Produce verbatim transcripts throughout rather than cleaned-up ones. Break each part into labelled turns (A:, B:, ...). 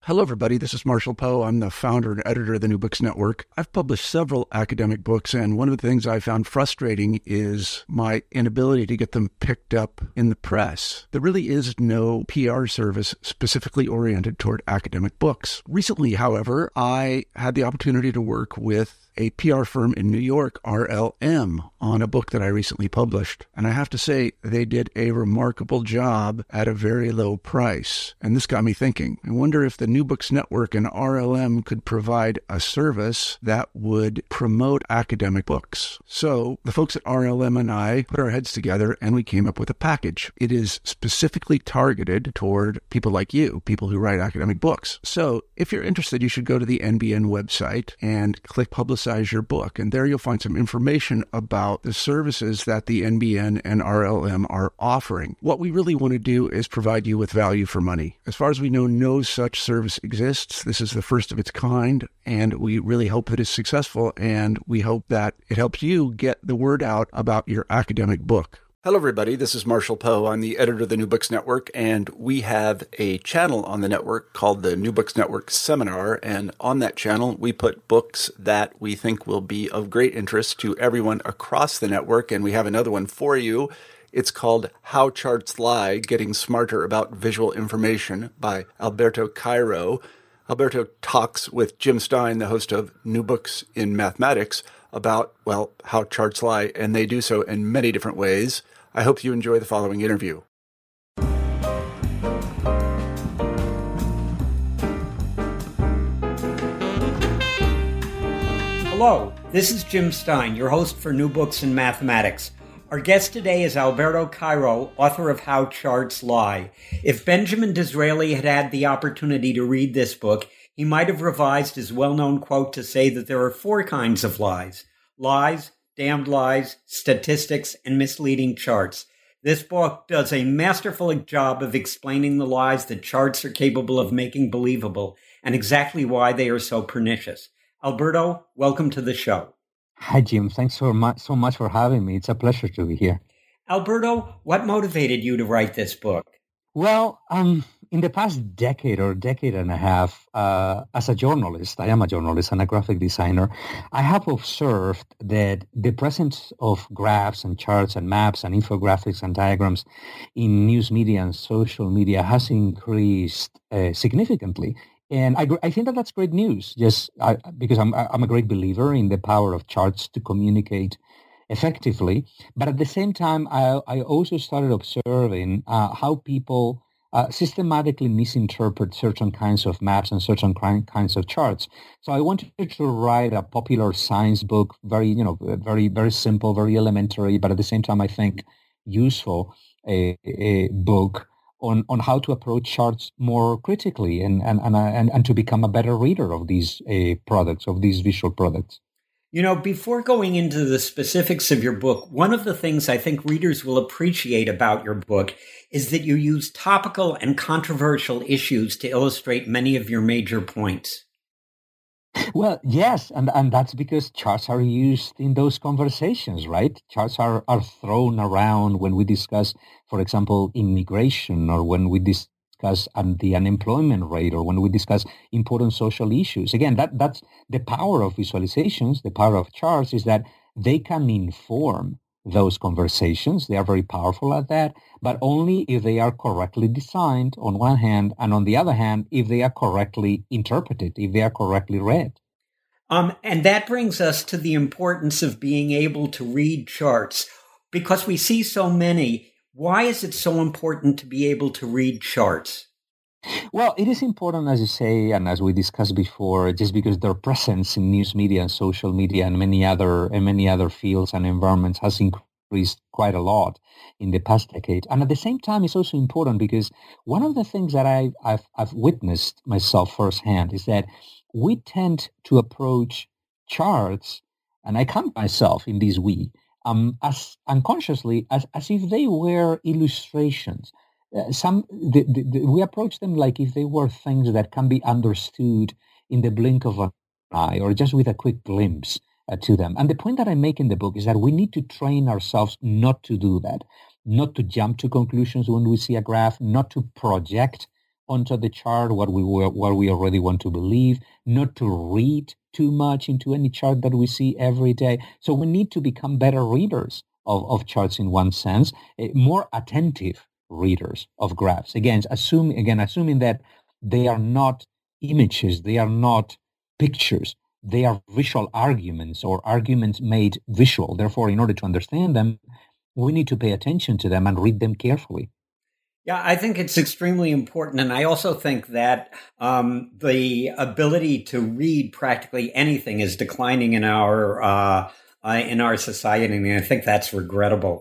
A: Hello, everybody. This is Marshall Poe. I'm the founder and editor of the New Books Network. I've published several academic books, and one of the things I found frustrating is my inability to get them picked up in the press. There really is no P R service specifically oriented toward academic books. Recently, however, I had the opportunity to work with a P R firm in New York, R L M, on a book that I recently published. And I have to say, they did a remarkable job at a very low price. And this got me thinking. I wonder if the New Books Network and R L M could provide a service that would promote academic books. So the folks at R L M and I put our heads together and we came up with a package. It is specifically targeted toward people like you, people who write academic books. So if you're interested, you should go to the N B N website and click Publicize your book. And there you'll find some information about the services that the N B N and R L M are offering. What we really want to do is provide you with value for money. As far as we know, no such service exists. This is the first of its kind, and we really hope that it's successful, and we hope that it helps you get the word out about your academic book. Hello, everybody. This is Marshall Poe. I'm the editor of the New Books Network, and we have a channel on the network called the New Books Network Seminar. And on that channel, we put books that we think will be of great interest to everyone across the network. And we have another one for you. It's called How Charts Lie, Getting Smarter About Visual Information by Alberto Cairo. Alberto talks with Jim Stein, the host of New Books in Mathematics, about, well, how charts lie, and they do so in many different ways. I hope you enjoy the following interview.
B: Hello, this is Jim Stein, your host for New Books in Mathematics. Our guest today is Alberto Cairo, author of How Charts Lie. If Benjamin Disraeli had had the opportunity to read this book, he might have revised his well-known quote to say that there are four kinds of lies: lies, damned lies, statistics, and misleading charts. This book does a masterful job of explaining the lies that charts are capable of making believable and exactly why they are so pernicious. Alberto, welcome to the show.
C: Hi, Jim. Thanks so much, so much for having me. It's a pleasure to be here.
B: Alberto, what motivated you to write this book?
C: Well, um, in the past decade or decade and a half, uh, as a journalist, I am a journalist and a graphic designer, I have observed that the presence of graphs and charts and maps and infographics and diagrams in news media and social media has increased uh, significantly. And I, I think that that's great news, just I, because I'm, I'm a great believer in the power of charts to communicate effectively. But at the same time, I, I also started observing uh, how people uh, systematically misinterpret certain kinds of maps and certain kinds of charts. So I wanted to write a popular science book, very, you know, very, very simple, very elementary, but at the same time, I think useful, a, a book on, on how to approach charts more critically and, and, and, and, and to become a better reader of these uh, products, of these visual products.
B: You know, before going into the specifics of your book, one of the things I think readers will appreciate about your book is that you use topical and controversial issues to illustrate many of your major points.
C: Well, yes, and, and that's because charts are used in those conversations, right? Charts are, are thrown around when we discuss, for example, immigration, or when we discuss um, the unemployment rate, or when we discuss important social issues. Again, that that's the power of visualizations, the power of charts is that they can inform those conversations. They are very powerful at that, but only if they are correctly designed on one hand, and on the other hand, if they are correctly interpreted, if they are correctly read.
B: Um, and that brings us to the importance of being able to read charts. Because we see so many, why is it so important to be able to read charts?
C: Well, it is important, as you say, and as we discussed before, just because their presence in news media and social media and many other and many other fields and environments has increased quite a lot in the past decade. And at the same time, it's also important because one of the things that I, I've, I've witnessed myself firsthand is that we tend to approach charts, and I count myself in this we, um, as unconsciously as, as if they were illustrations. Uh, some the, the, the, we approach them like if they were things that can be understood in the blink of an eye or just with a quick glimpse uh, to them. And the point that I make in the book is that we need to train ourselves not to do that, not to jump to conclusions when we see a graph, not to project onto the chart what we what we already want to believe, not to read too much into any chart that we see every day. So we need to become better readers of, of charts in one sense, more attentive readers of graphs. Again, assume, again, assuming that they are not images, they are not pictures, they are visual arguments or arguments made visual. Therefore, in order to understand them, we need to pay attention to them and read them carefully.
B: Yeah, I think it's extremely important. And I also think that um, the ability to read practically anything is declining in our uh, uh, in our society. And I think that's regrettable.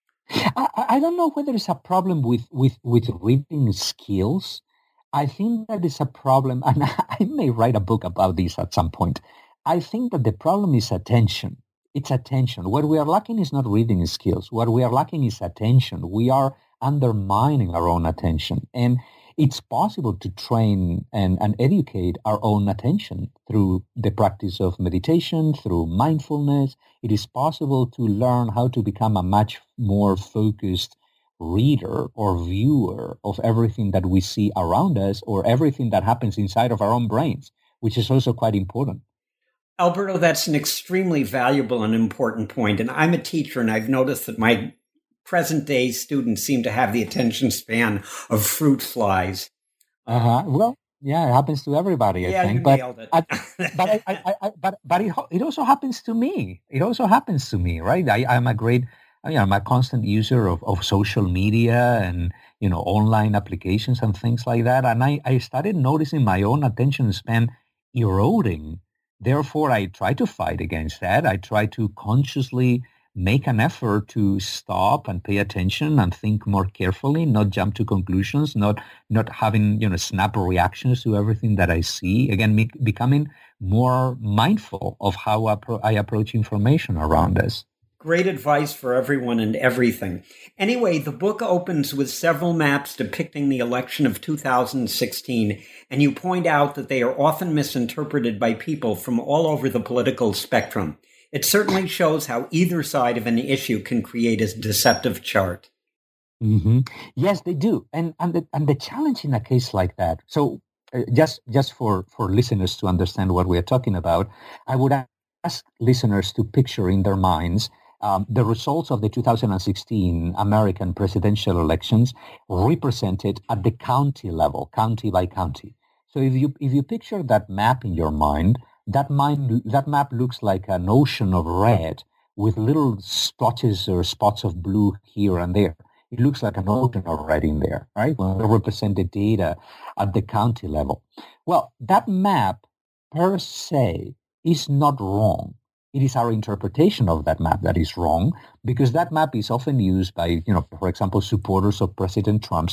C: I, I don't know whether it's a problem with, with, with reading skills. I think that it's a problem, and I may write a book about this at some point. I think that the problem is attention. It's attention. What we are lacking is not reading skills. What we are lacking is attention. We are undermining our own attention. And it's possible to train and, and educate our own attention through the practice of meditation, through mindfulness. It is possible to learn how to become a much more focused reader or viewer of everything that we see around us or everything that happens inside of our own brains, which is also quite important.
B: Alberto, that's an extremely valuable and important point. And I'm a teacher, and I've noticed that my present-day students seem to have the attention span of fruit flies.
C: Uh-huh. Well, yeah, it happens to everybody, I
B: yeah,
C: think.
B: You
C: but
B: nailed it.
C: I, but I, I, I, but but it, it also happens to me. It also happens to me, right? I, I'm a great, you know, I'm a constant user of, of social media and, you know, online applications and things like that. And I, I started noticing my own attention span eroding. Therefore, I try to fight against that. I try to consciously make an effort to stop and pay attention and think more carefully, not jump to conclusions, not not having, you know, snap reactions to everything that I see. Again, make, becoming more mindful of how I, pro- I approach information around us.
B: Great advice for everyone and everything. Anyway, the book opens with several maps depicting the election of two thousand sixteen, and you point out that they are often misinterpreted by people from all over the political spectrum. It certainly shows how either side of an issue can create a deceptive chart.
C: Mm-hmm. Yes, they do. And and the, and the challenge in a case like that, so uh, just just for, for listeners to understand what we are talking about, I would ask listeners to picture in their minds um, the results of the two thousand sixteen American presidential elections represented at the county level, county by county. So if you if you picture that map in your mind, That, mind, that map looks like an ocean of red with little splotches or spots of blue here and there. It looks like an ocean of red in there, right? When we represent the data at the county level. Well, that map per se is not wrong. It is our interpretation of that map that is wrong, because that map is often used by, you know, for example, supporters of President Trump's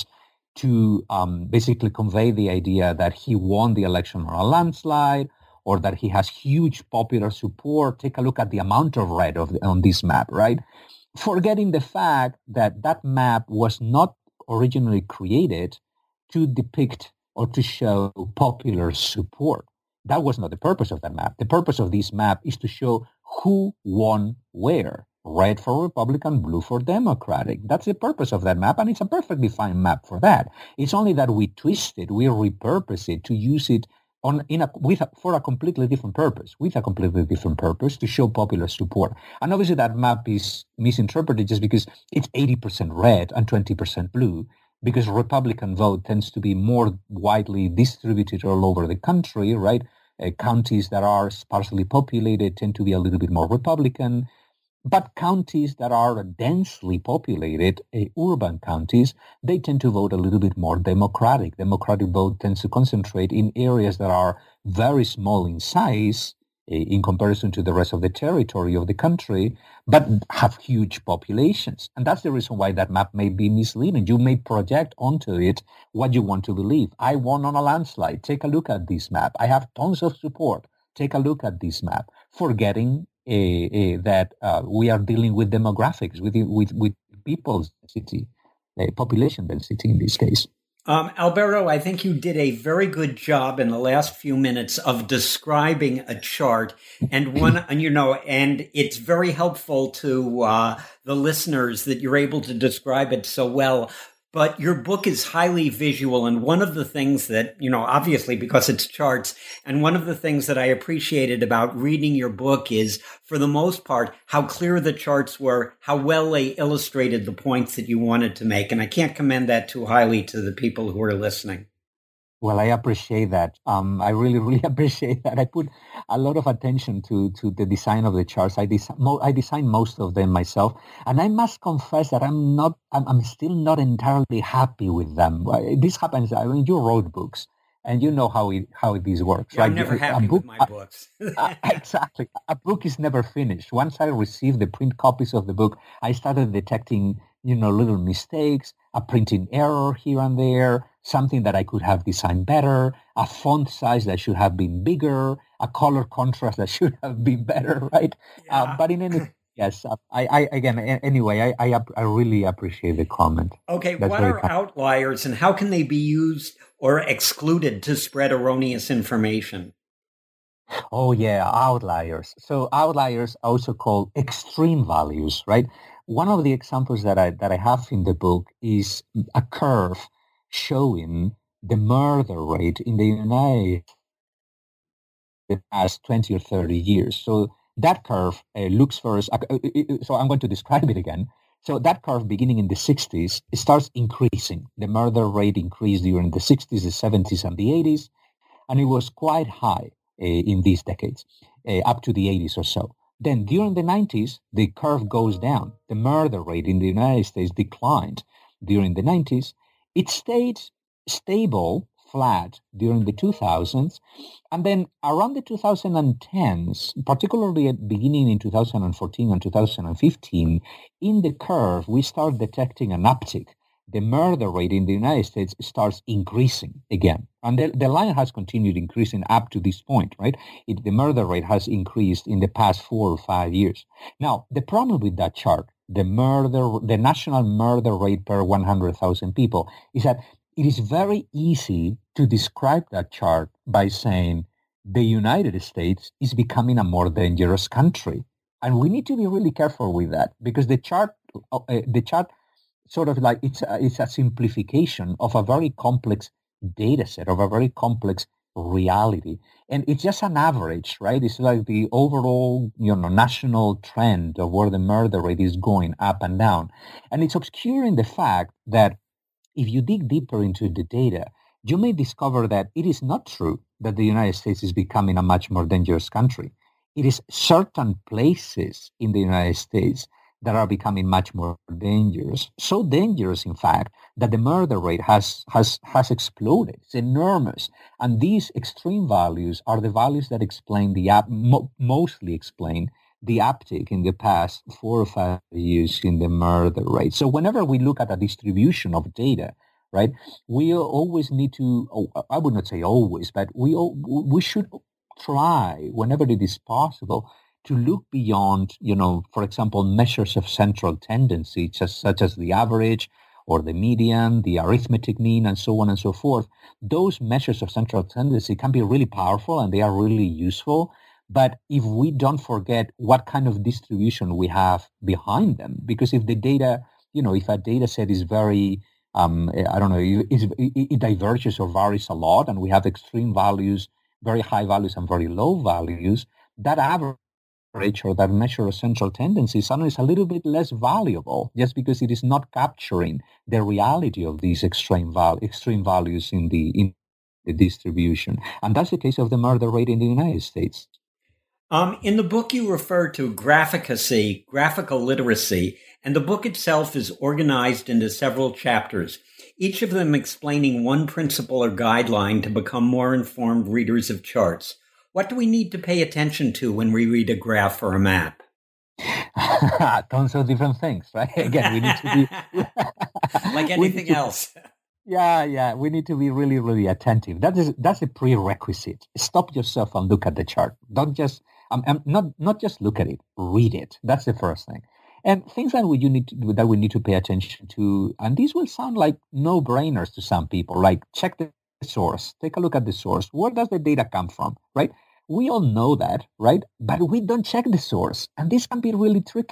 C: to um, basically convey the idea that he won the election on a landslide, or that he has huge popular support. Take a look at the amount of red of the, on this map, right? Forgetting the fact that that map was not originally created to depict or to show popular support. That was not the purpose of that map. The purpose of this map is to show who won where. Red for Republican, blue for Democratic. That's the purpose of that map, and it's a perfectly fine map for that. It's only that we twist it, we repurpose it to use it on in a with a, for a completely different purpose, with a completely different purpose to show popular support. And obviously that map is misinterpreted just because it's eighty percent red and twenty percent blue, because Republican vote tends to be more widely distributed all over the country, right? Uh, counties that are sparsely populated tend to be a little bit more Republican. But counties that are densely populated, uh, urban counties, they tend to vote a little bit more Democratic. Democratic vote tends to concentrate in areas that are very small in size uh, in comparison to the rest of the territory of the country, but have huge populations. And that's the reason why that map may be misleading. You may project onto it what you want to believe. I won on a landslide. Take a look at this map. I have tons of support. Take a look at this map. Forgetting Uh, uh, that uh, we are dealing with demographics, with with, with people's density, uh, population density in this case.
B: Um, Alberto, I think you did a very good job in the last few minutes of describing a chart, and one, and you know, and it's very helpful to uh, the listeners that you're able to describe it so well. but your book is highly visual. And one of the things that, you know, obviously because it's charts, and one of the things that I appreciated about reading your book is, for the most part, how clear the charts were, how well they illustrated the points that you wanted to make. And I can't commend that too highly to the people who are listening.
C: Well, I appreciate that. Um, I really, really appreciate that. I put a lot of attention to, to the design of the charts. I, des- mo- I designed most of them myself, and I must confess that I'm not. I'm, I'm still not entirely happy with them. This happens. I mean, you wrote books, and you know how it, how this works,
B: yeah,
C: right?
B: I'm never
C: a,
B: happy
C: a book,
B: with my
C: a,
B: books.
C: a, exactly. A book is never finished. Once I received the print copies of the book, I started detecting, you know, little mistakes, a printing error here and there, something that I could have designed better, a font size that should have been bigger, a color contrast that should have been better, right?
B: Yeah.
C: Uh, but in any yes, I, I again, anyway, I, I, I really appreciate the comment.
B: Okay,
C: That's
B: what are outliers and how can they be used or excluded to spread erroneous information?
C: Oh yeah, outliers. So outliers are also called extreme values, right? One of the examples that I that I have in the book is a curve showing the murder rate in the United States the past twenty or thirty years. So that curve uh, looks first, uh, uh, uh, so I'm going to describe it again. So that curve beginning in the sixties, it starts increasing. The murder rate increased during the sixties, the seventies, and the eighties, and it was quite high uh, in these decades, uh, up to the eighties or so. Then during the nineties, the curve goes down. The murder rate in the United States declined during the nineties. It stayed stable, flat during the two thousands. And then around the twenty tens, particularly at beginning in two thousand fourteen and two thousand fifteen, in the curve, we start detecting an uptick. The murder rate in the United States starts increasing again. And the, the line has continued increasing up to this point, right? It, the murder rate has increased in the past four or five years. Now, the problem with that chart, the murder, the national murder rate per one hundred thousand people, is that it is very easy to describe that chart by saying the United States is becoming a more dangerous country. And we need to be really careful with that because the chart, uh, the chart sort of like it's a, it's a simplification of a very complex data set, of a very complex reality. And it's just an average, right? It's like the overall, you know, national trend of where the murder rate is going up and down. And it's obscuring the fact that if you dig deeper into the data, you may discover that it is not true that the United States is becoming a much more dangerous country. It is certain places in the United States that are becoming much more dangerous. So dangerous, in fact, that the murder rate has has has exploded. It's enormous. And these extreme values are the values that explain the up, mo- mostly explain the uptick in the past four or five years in the murder rate. So whenever we look at a distribution of data, right, we always need to, I would not say always, but we we should try, whenever it is possible, to look beyond, you know, for example, measures of central tendency, just, such as the average or the median, the arithmetic mean, and so on and so forth. Those measures of central tendency can be really powerful and they are really useful. But if we don't forget what kind of distribution we have behind them, because if the data, you know, if a data set is very, um, I don't know, it, it diverges or varies a lot, and we have extreme values, very high values and very low values, that average or that measure of central tendency suddenly is a little bit less valuable just because it is not capturing the reality of these extreme, val- extreme values in the, in the distribution. And that's the case of the murder rate in the United States.
B: Um, in the book, you refer to graphicacy, graphical literacy, and the book itself is organized into several chapters, each of them explaining one principle or guideline to become more informed readers of charts. What do we need to pay attention to when we read a graph or a map?
C: Tons of different things, right? Again, we need to be
B: like anything to, else.
C: Yeah, yeah. We need to be really, really attentive. That is that's a prerequisite. Stop yourself and look at the chart. Don't just um, um, not not just look at it. Read it. That's the first thing. And things that we you need to, that we need to pay attention to. And these will sound like no-brainers to some people. Like check the source. Take a look at the source. Where does the data come from? Right? We all know that, right? But we don't check the source. And this can be really tricky.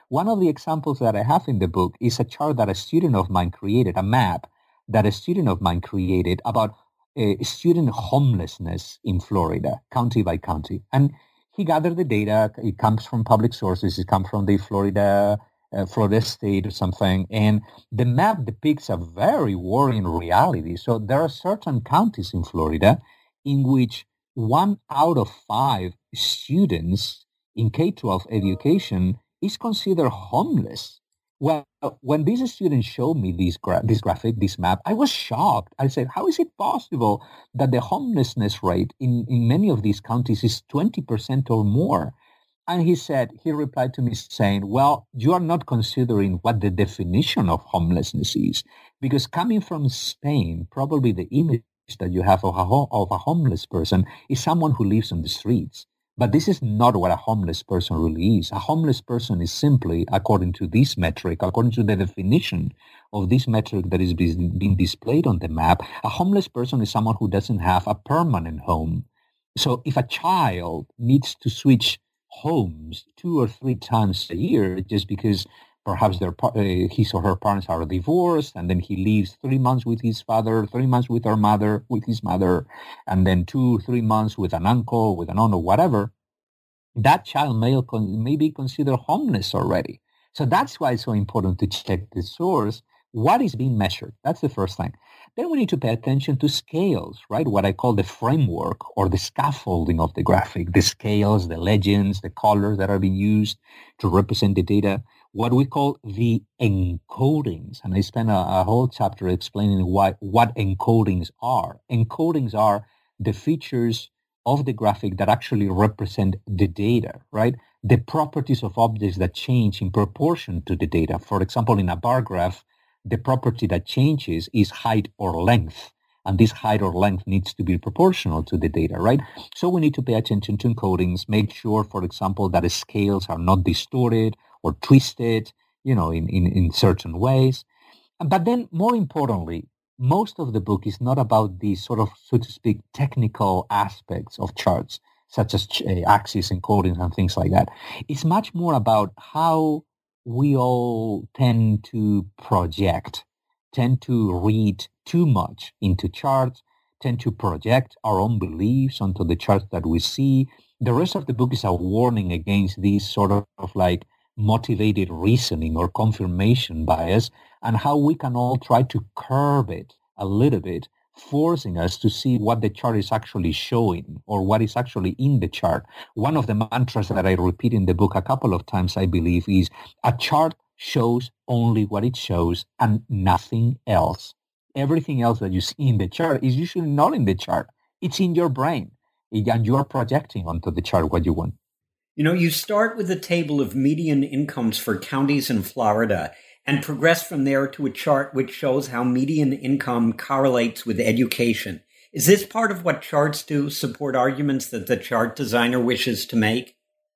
C: One of the examples that I have in the book is a chart that a student of mine created, a map that a student of mine created about uh, student homelessness in Florida, county by county. And he gathered the data. It comes from public sources. It comes from the Florida uh, Florida State or something. And the map depicts a very worrying reality. So there are certain counties in Florida in which one out of five students in K twelve education is considered homeless. Well, when these students showed me this, gra- this graphic, this map, I was shocked. I said, how is it possible that the homelessness rate in, in many of these counties is twenty percent or more? And he said, he replied to me saying, well, you are not considering what the definition of homelessness is. Because coming from Spain, probably the image that you have of a, ho- of a homeless person is someone who lives on the streets. But this is not what a homeless person really is. A homeless person is simply, according to this metric, according to the definition of this metric that is being displayed on the map, a homeless person is someone who doesn't have a permanent home. So if a child needs to switch homes two or three times a year just because perhaps their uh, his or her parents are divorced, and then he lives three months with his father, three months with her mother, with his mother, and then two, three months with an uncle, with an aunt, or whatever, that child may, may be considered homeless already. So that's why it's so important to check the source. What is being measured? That's the first thing. Then we need to pay attention to scales, right? What I call the framework or the scaffolding of the graphic, the scales, the legends, the colors that are being used to represent the data, what we call the encodings. And I spent a, a whole chapter explaining why, what encodings are. Encodings are the features of the graphic that actually represent the data, right? The properties of objects that change in proportion to the data. For example, in a bar graph, the property that changes is height or length. And this height or length needs to be proportional to the data, right? So we need to pay attention to encodings, make sure, for example, that the scales are not distorted or twisted, you know, in, in, in certain ways. But then more importantly, most of the book is not about the sort of, so to speak, technical aspects of charts, such as uh, axis encodings and things like that. It's much more about how we all tend to project, tend to read too much into charts, tend to project our own beliefs onto the charts that we see. The rest of the book is a warning against these sort of, of like motivated reasoning or confirmation bias, and how we can all try to curb it a little bit, forcing us to see what the chart is actually showing or what is actually in the chart. One of the mantras that I repeat in the book a couple of times, I believe, is a chart shows only what it shows and nothing else. Everything else that you see in the chart is usually not in the chart. It's in your brain, and you are projecting onto the chart what you want.
B: You know, you start with a table of median incomes for counties in Florida and progress from there to a chart which shows how median income correlates with education. Is this part of what charts do, support arguments that the chart designer wishes to make?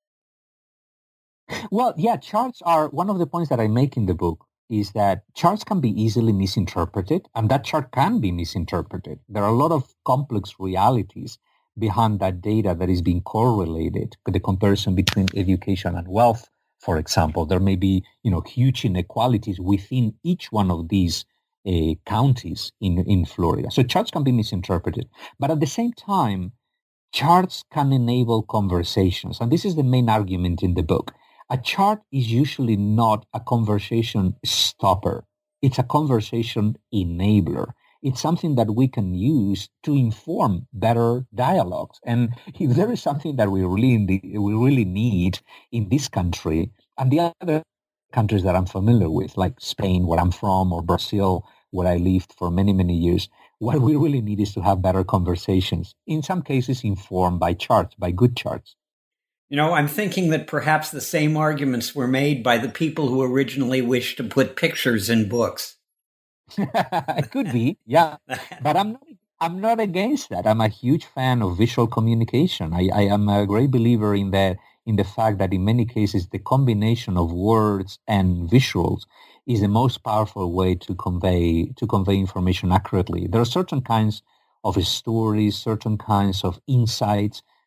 C: Well, yeah, charts are, one of the points that I make in the book is that charts can be easily misinterpreted, and that chart can be misinterpreted. There are a lot of complex realities behind that data that is being correlated with the comparison between education and wealth. For example, there may be, you know, huge inequalities within each one of these uh, counties in, in Florida. So charts can be misinterpreted. But at the same time, charts can enable conversations. And this is the main argument in the book. A chart is usually not a conversation stopper. It's a conversation enabler. It's something that we can use to inform better dialogues. And if there is something that we really need, we really need in this country and the other countries that I'm familiar with, like Spain, where I'm from, or Brazil, where I lived for many, many years, what we really need is to have better conversations, in some cases informed by charts, by good charts.
B: You know, I'm thinking that perhaps the same arguments were made by the people who originally wished to put pictures in books.
C: It could be, yeah. But I'm not, I'm not against that. I'm a huge fan of visual communication. I, I am a great believer in the, in the fact that in many cases, the combination of words and visuals is the most powerful way to convey, to convey information accurately. There are certain kinds of stories, certain kinds of insights,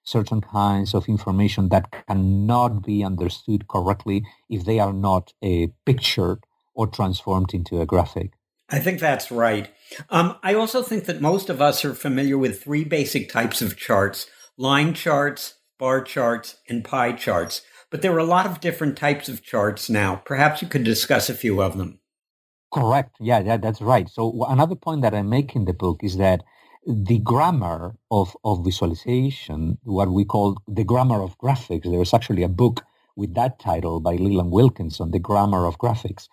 C: certain kinds of information that cannot be understood correctly if they are not uh, pictured or transformed into a graphic.
B: I think that's right. Um, I also think that most of us are familiar with three basic types of charts: line charts, bar charts, and pie charts. But there are a lot of different types of charts now. Perhaps you could discuss a few of them.
C: Correct. Yeah, yeah, that's right. So another point that I make in the book is that the grammar of, of visualization, what we call the grammar of graphics, there is actually a book with that title by Leland Wilkinson, The Grammar of Graphics.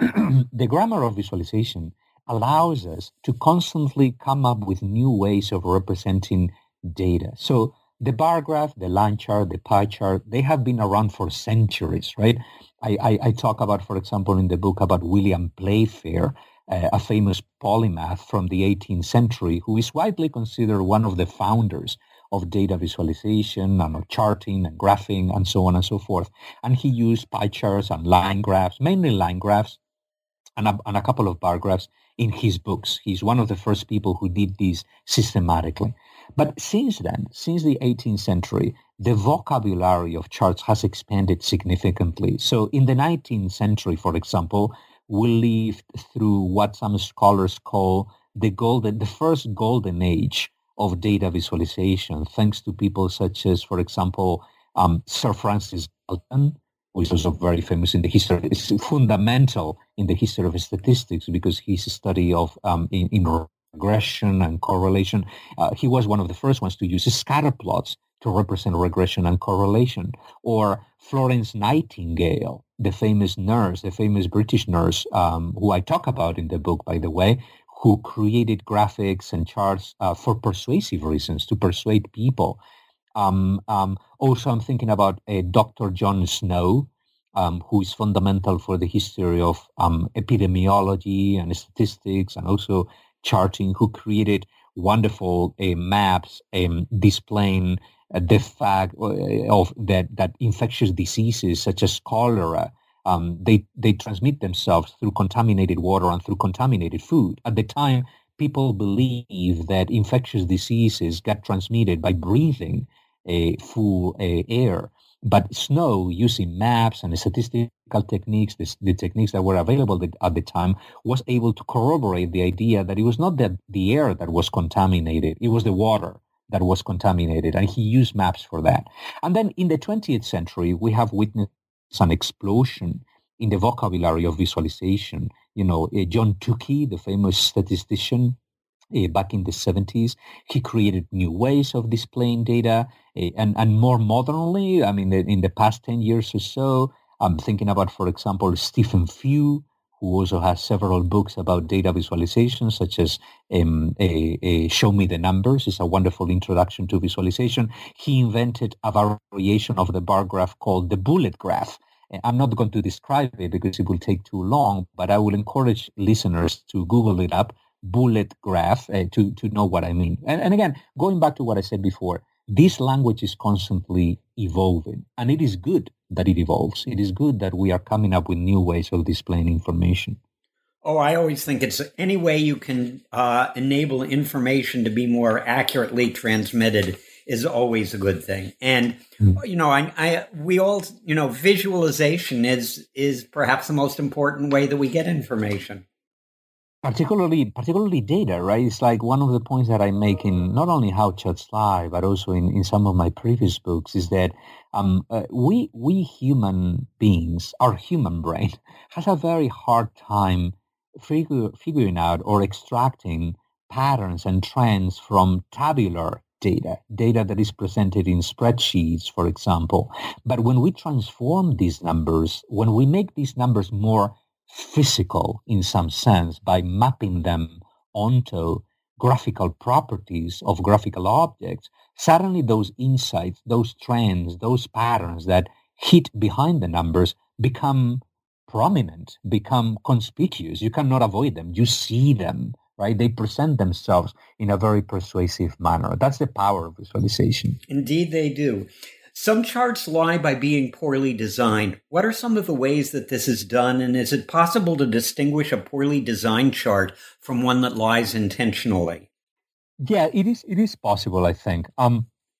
C: The grammar of visualization allows us to constantly come up with new ways of representing data. So the bar graph, the line chart, the pie chart, they have been around for centuries, right? I, I, I talk about, for example, in the book about William Playfair, uh, a famous polymath from the eighteenth century, who is widely considered one of the founders of data visualization and of charting and graphing and so on and so forth. And he used pie charts and line graphs, mainly line graphs, and a, and a couple of bar graphs in his books. He's one of the first people who did this systematically. But since then, since the eighteenth century, the vocabulary of charts has expanded significantly. So in the nineteenth century, for example, we lived through what some scholars call the golden, the first golden age of data visualization, thanks to people such as, for example, um, Sir Francis Galton, who is also very famous in the history, is fundamental in the history of statistics because his study of um, in, in regression and correlation. Uh, he was one of the first ones to use scatter plots to represent regression and correlation. Or Florence Nightingale, the famous nurse, the famous British nurse, um, who I talk about in the book, by the way, who created graphics and charts uh, for persuasive reasons, to persuade people. Um, um, also, I'm thinking about uh, Doctor John Snow, um, who is fundamental for the history of um, epidemiology and statistics and also charting, who created wonderful uh, maps um, displaying uh, the fact of that, that infectious diseases such as cholera, Um, they, they transmit themselves through contaminated water and through contaminated food. At the time, people believed that infectious diseases got transmitted by breathing a full uh, air. But Snow, using maps and statistical techniques, the, the techniques that were available at the time, was able to corroborate the idea that it was not that the air that was contaminated, it was the water that was contaminated, and he used maps for that. And then in the twentieth century, we have witnessed an explosion in the vocabulary of visualization. You know, uh, John Tukey, the famous statistician, uh, back in the seventies, he created new ways of displaying data. Uh, and, and more modernly, I mean, in the past ten years or so, I'm thinking about, for example, Stephen Few, who also has several books about data visualization, such as um, a, a Show Me the Numbers. It's a wonderful introduction to visualization. He invented a variation of the bar graph called the bullet graph. I'm not going to describe it because it will take too long, but I will encourage listeners to Google it up, bullet graph, uh, to, to know what I mean. And, and again, going back to what I said before, this language is constantly evolving, and it is good that it evolves. It is good that we are coming up with new ways of displaying information.
B: Oh, I always think it's any way you can uh, enable information to be more accurately transmitted is always a good thing. And, mm. you know, I, I, we all, you know, visualization is, is perhaps the most important way that we get information.
C: Particularly, particularly data, right? It's like one of the points that I make in not only How Charts Lie, but also in, in some of my previous books is that um, uh, we, we human beings, our human brain has a very hard time figure, figuring out or extracting patterns and trends from tabular data, data that is presented in spreadsheets, for example. But when we transform these numbers, when we make these numbers more physical in some sense by mapping them onto graphical properties of graphical objects, suddenly those insights, those trends, those patterns that hid behind the numbers become prominent, become conspicuous. You cannot avoid them. You see them, right? They present themselves in a very persuasive manner. That's the power of visualization.
B: Indeed, they do. Some charts lie by being poorly designed. What are some of the ways that this is done? And is it possible to distinguish a poorly designed chart from one that lies intentionally?
C: Yeah, it is. It is possible, I think. Um,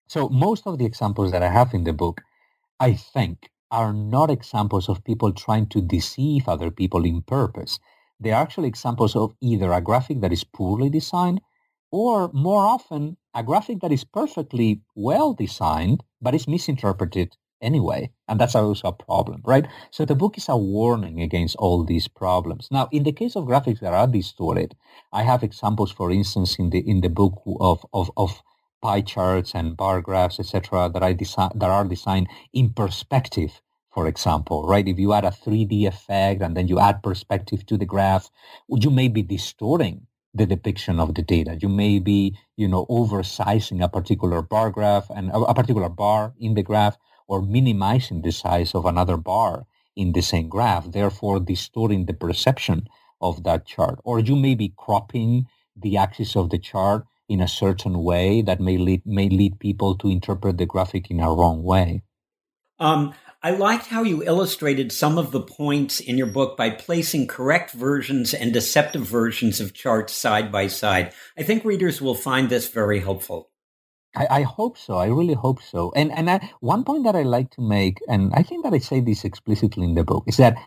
C: So most of the examples that I have in the book, I think, are not examples of people trying to deceive other people in purpose. They are actually examples of either a graphic that is poorly designed, or more often, a graphic that is perfectly well designed, but is misinterpreted anyway. And that's also a problem, right? So the book is a warning against all these problems. Now, in the case of graphics that are distorted, I have examples, for instance, in the in the book of of, of pie charts and bar graphs, et cetera, that I design that are designed in perspective, for example, right? If you add a three D effect and then you add perspective to the graph, you may be distorting the depiction of the data. You may be, you know, oversizing a particular bar graph and a, a particular bar in the graph, or minimizing the size of another bar in the same graph, therefore distorting the perception of that chart. Or you may be cropping the axis of the chart in a certain way that may lead may lead people to interpret the graphic in a wrong way.
B: Um, I liked how you illustrated some of the points in your book by placing correct versions and deceptive versions of charts side by side. I think readers will find this very helpful.
C: I, I hope so. I really hope so. And and I, one point that I like to make, and I think that I say this explicitly in the book, is that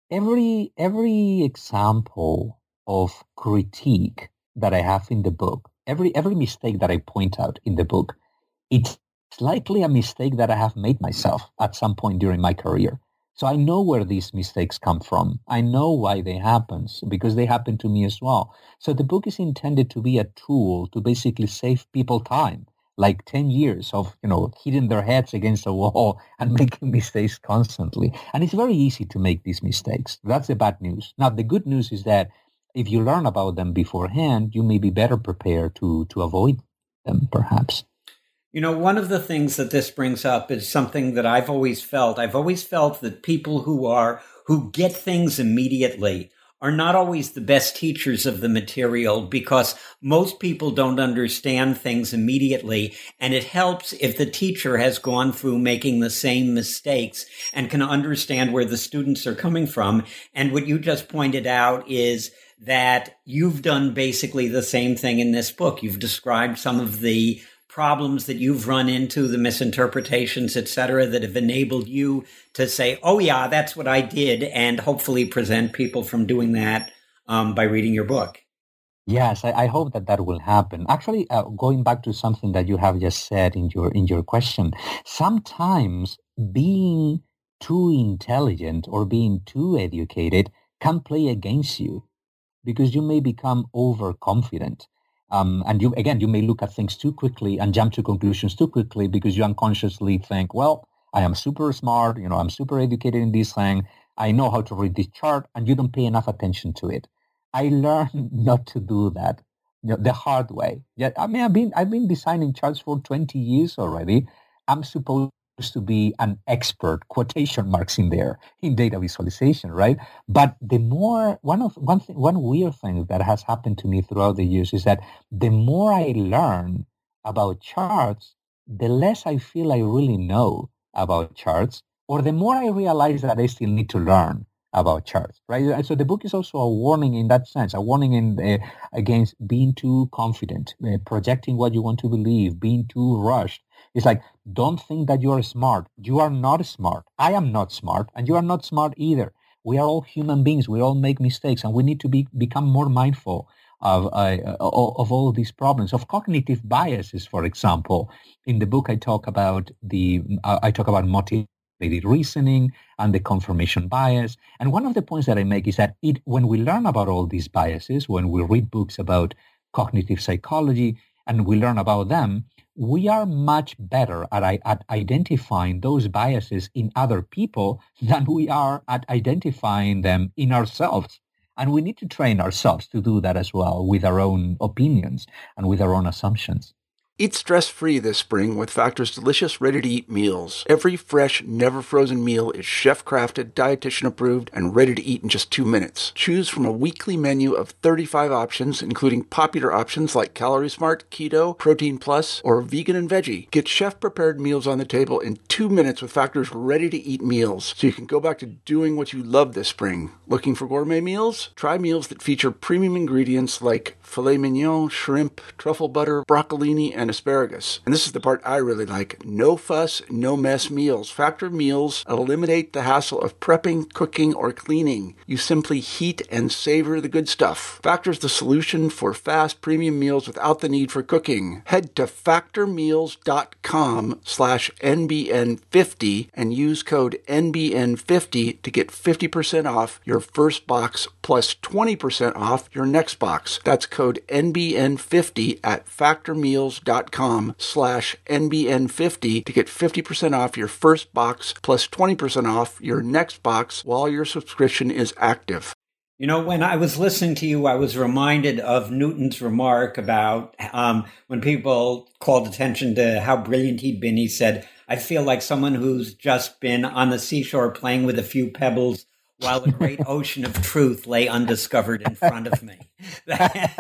C: every every example of critique that I have in the book, every every mistake that I point out in the book, it's likely a mistake that I have made myself at some point during my career. So I know where these mistakes come from. I know why they happen, because they happen to me as well. So the book is intended to be a tool to basically save people time, like ten years of, you know, hitting their heads against a wall and making mistakes constantly. And it's very easy to make these mistakes. That's the bad news. Now, the good news is that if you learn about them beforehand, you may be better prepared to, to avoid them, perhaps.
B: You know, one of the things that this brings up is something that I've always felt. I've always felt that people who are, who get things immediately are not always the best teachers of the material, because most people don't understand things immediately. And it helps if the teacher has gone through making the same mistakes and can understand where the students are coming from. And what you just pointed out is that you've done basically the same thing in this book. You've described some of the problems that you've run into, the misinterpretations, et cetera, that have enabled you to say, oh, yeah, that's what I did, and hopefully present people from doing that um, by reading your book.
C: Yes, I, I hope that that will happen. Actually, uh, going back to something that you have just said in your in your question, sometimes being too intelligent or being too educated can play against you, because you may become overconfident. Um, and you, again, you may look at things too quickly and jump to conclusions too quickly because you unconsciously think, well, I am super smart, you know, I'm super educated in this thing, I know how to read this chart, and you don't pay enough attention to it. I learned not to do that, you know, the hard way. Yeah, I mean, I've been I've been designing charts for twenty years already. I'm supposed to be an expert, quotation marks in there, in data visualization, right? But the more, one of one thing, one weird thing that has happened to me throughout the years is that the more I learn about charts, the less I feel I really know about charts, or the more I realize that I still need to learn about charts, right? And so the book is also a warning in that sense, a warning in uh, against being too confident, uh, projecting what you want to believe, being too rushed. It's like, don't think that you are smart. You are not smart. I am not smart, and you are not smart either. We are all human beings. We all make mistakes, and we need to be become more mindful of uh, of all these problems, of cognitive biases. For example, in the book, I talk about the uh, I talk about motivated reasoning and the confirmation bias. And one of the points that I make is that it when we learn about all these biases, when we read books about cognitive psychology and we learn about them, we are much better at, at identifying those biases in other people than we are at identifying them in ourselves. And we need to train ourselves to do that as well, with our own opinions and with our own assumptions.
A: Eat stress-free this spring with Factor's delicious, ready-to-eat meals. Every fresh, never-frozen meal is chef-crafted, dietitian-approved, and ready to eat in just two minutes. Choose from a weekly menu of thirty-five options, including popular options like Calorie Smart, Keto, Protein Plus, or Vegan and Veggie. Get chef-prepared meals on the table in two minutes with Factor's ready-to-eat meals, so you can go back to doing what you love this spring. Looking for gourmet meals? Try meals that feature premium ingredients like filet mignon, shrimp, truffle butter, broccolini, and and asparagus. And this is the part I really like. No fuss, no mess meals. Factor meals eliminate the hassle of prepping, cooking, or cleaning. You simply heat and savor the good stuff. Factor's the solution for fast premium meals without the need for cooking. Head to factormeals.com slash NBN50 and use code N B N fifty to get fifty percent off your first box plus twenty percent off your next box. That's code N B N fifty at factormeals.com slash NBN50 to get fifty percent off your first box plus twenty percent off your next box while your subscription is active.
B: You know, when I was listening to you, I was reminded of Newton's remark about um, when people called attention to how brilliant he'd been. He said, I feel like someone who's just been on the seashore playing with a few pebbles while the great ocean of truth lay undiscovered in front of me.
C: that,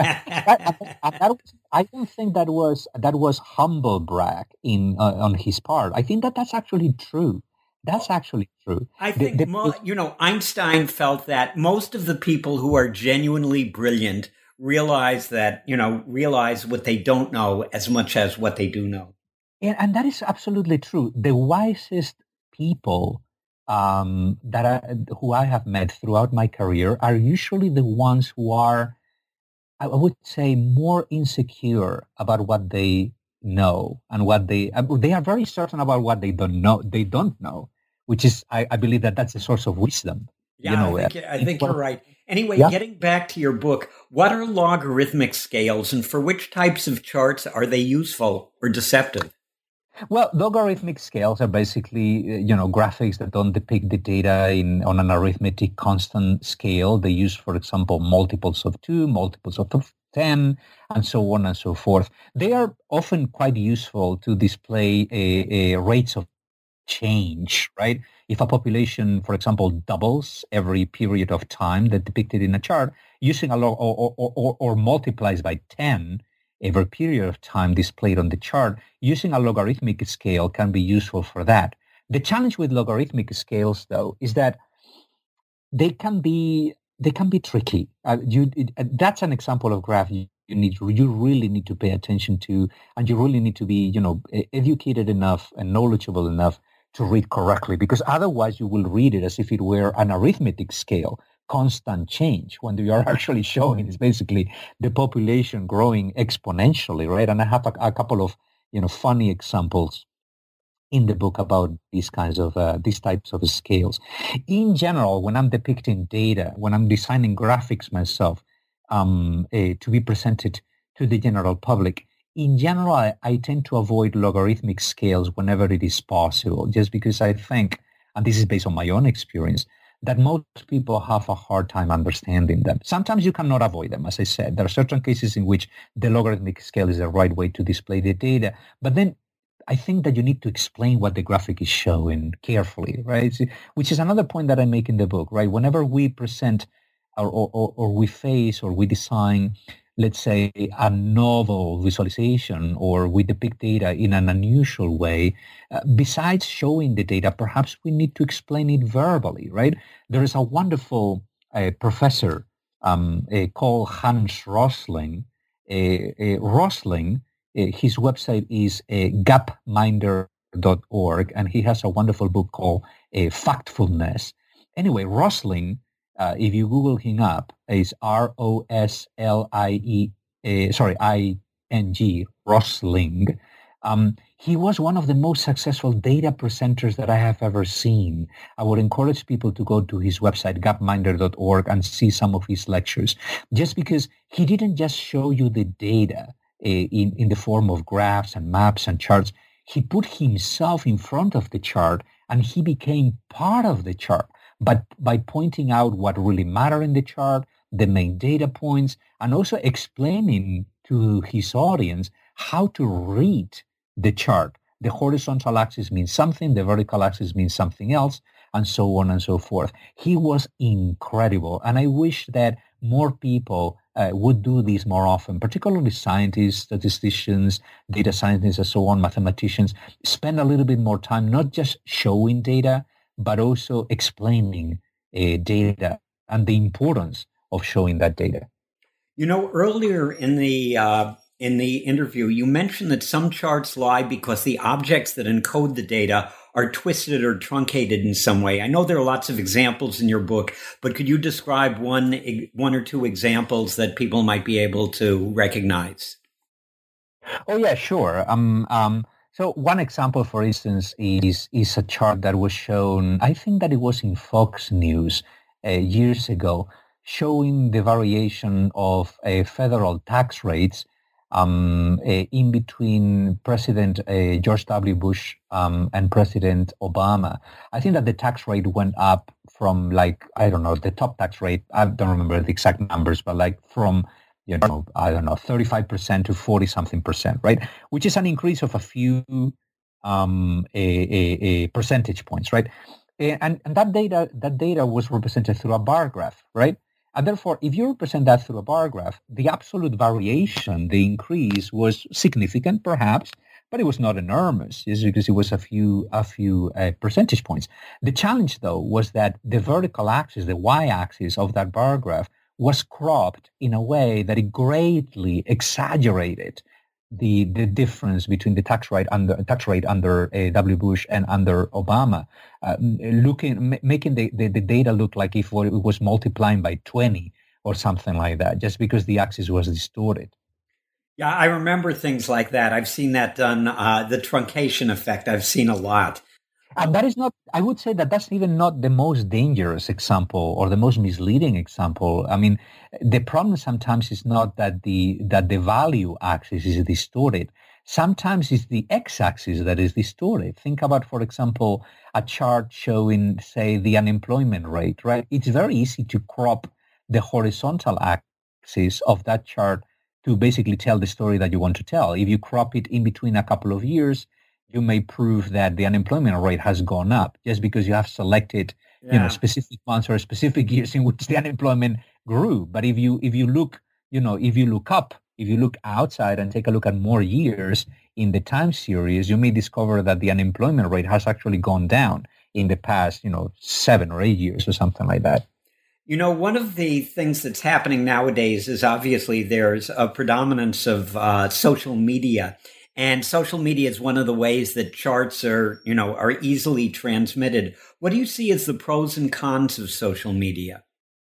C: that was, I don't think that was that was humble brag in uh, on his part. I think that that's actually true. That's actually true.
B: I think, the, the, mo- you know, Einstein felt that most of the people who are genuinely brilliant realize that, you know, realize what they don't know as much as what they do know.
C: And, and that is absolutely true. The wisest people um, that I, who I have met throughout my career are usually the ones who are, I would say, more insecure about what they know and what they they are very certain about what they don't know. They don't know, which is, I, I believe that that's a source of wisdom.
B: Yeah,
C: you know,
B: I think, I think you're right. Anyway,
C: yeah.
B: Getting back to your book, what are logarithmic scales and for which types of charts are they useful or deceptive?
C: Well, logarithmic scales are basically, you know, graphics that don't depict the data in on an arithmetic constant scale. They use, for example, multiples of two, multiples of ten, and so on and so forth. They are often quite useful to display a, a rates of change, right? If a population, for example, doubles every period of time that depicted in a chart, using a log or, or, or, or multiplies by ten every period of time displayed on the chart, using a logarithmic scale can be useful for that. The challenge with logarithmic scales, though, is that they can be they can be tricky. Uh, you, it, uh, that's an example of graph you, you need you really need to pay attention to, and you really need to be, you know, educated enough and knowledgeable enough to read correctly, because otherwise you will read it as if it were an arithmetic scale, constant change, when you are actually showing is basically the population growing exponentially, right? And I have a, a couple of, you know, funny examples in the book about these kinds of uh, these types of scales. In general, when I'm depicting data, when I'm designing graphics myself um, uh, to be presented to the general public, in general, I, I tend to avoid logarithmic scales whenever it is possible, just because I think, and this is based on my own experience, that most people have a hard time understanding them. Sometimes you cannot avoid them, as I said. There are certain cases in which the logarithmic scale is the right way to display the data, but then I think that you need to explain what the graphic is showing carefully, right? Which is another point that I make in the book, right? Whenever we present or, or, or we face or we design, let's say, a novel visualization, or we depict data in an unusual way, uh, besides showing the data, perhaps we need to explain it verbally, right? There is a wonderful uh, professor um, uh, called Hans Rosling. Uh, uh, Rosling, uh, his website is uh, gapminder dot org, and he has a wonderful book called uh, Factfulness. Anyway, Rosling, Uh, if you Google him up, is R O S L I E, uh, sorry, I N G, Rosling. Um, he was one of the most successful data presenters that I have ever seen. I would encourage people to go to his website, gapminder dot org, and see some of his lectures, just because he didn't just show you the data uh, in, in the form of graphs and maps and charts. He put himself in front of the chart, and he became part of the chart. But by pointing out what really matter in the chart, the main data points, and also explaining to his audience how to read the chart. The horizontal axis means something, the vertical axis means something else, and so on and so forth. He was incredible, and I wish that more people uh, would do this more often, particularly scientists, statisticians, data scientists, and so on, mathematicians. Spend a little bit more time not just showing data, but also explaining uh, data and the importance of showing that data.
B: You know, earlier in the uh, in the interview, you mentioned that some charts lie because the objects that encode the data are twisted or truncated in some way. I know there are lots of examples in your book, but could you describe one, one or two examples that people might be able to recognize?
C: Oh, yeah, sure. Um, um, so one example, for instance, is is a chart that was shown, I think that it was in Fox News uh, years ago, showing the variation of uh, federal tax rates um, uh, in between President uh, George W. Bush um, and President Obama. I think that the tax rate went up from like, I don't know, the top tax rate, I don't remember the exact numbers, but like from, you know, I don't know, thirty-five percent to forty something percent, right? Which is an increase of a few um, a, a, a percentage points, right? And, and that data, that data was represented through a bar graph, right? And therefore, if you represent that through a bar graph, the absolute variation, the increase was significant, perhaps, but it was not enormous, just because it was a few a few uh, percentage points. The challenge, though, was that the vertical axis, the y-axis of that bar graph, was cropped in a way that it greatly exaggerated the the difference between the tax rate under tax rate under uh, W. Bush and under Obama, uh, looking m- making the, the, the data look like if it was multiplying by twenty or something like that, just because the axis was distorted.
B: Yeah, I remember things like that. I've seen that done. Uh, the truncation effect, I've seen a lot.
C: And that is not, I would say that that's even not the most dangerous example or the most misleading example. I mean, the problem sometimes is not that the that the value axis is distorted. Sometimes it's the x-axis that is distorted. Think about, for example, a chart showing, say, the unemployment rate, right? It's very easy to crop the horizontal axis of that chart to basically tell the story that you want to tell. If you crop it in between a couple of years, you may prove that the unemployment rate has gone up just because you have selected, yeah. you know, specific months or specific years in which the unemployment grew. But if you if you look, you know, if you look up, if you look outside and take a look at more years in the time series, you may discover that the unemployment rate has actually gone down in the past, you know, seven or eight years or something like that.
B: You know, one of the things that's happening nowadays is obviously there's a predominance of uh, social media. And social media is one of the ways that charts are, you know, are easily transmitted. What do you see as the pros and cons of social media?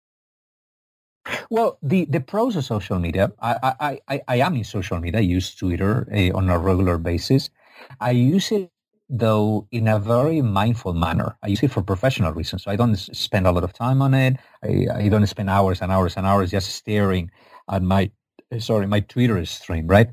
C: Well, the, the pros of social media, I, I, I, I am in social media. I use Twitter uh, on a regular basis. I use it, though, in a very mindful manner. I use it for professional reasons. So I don't spend a lot of time on it. I, I don't spend hours and hours and hours just staring at my, sorry, my Twitter stream, right?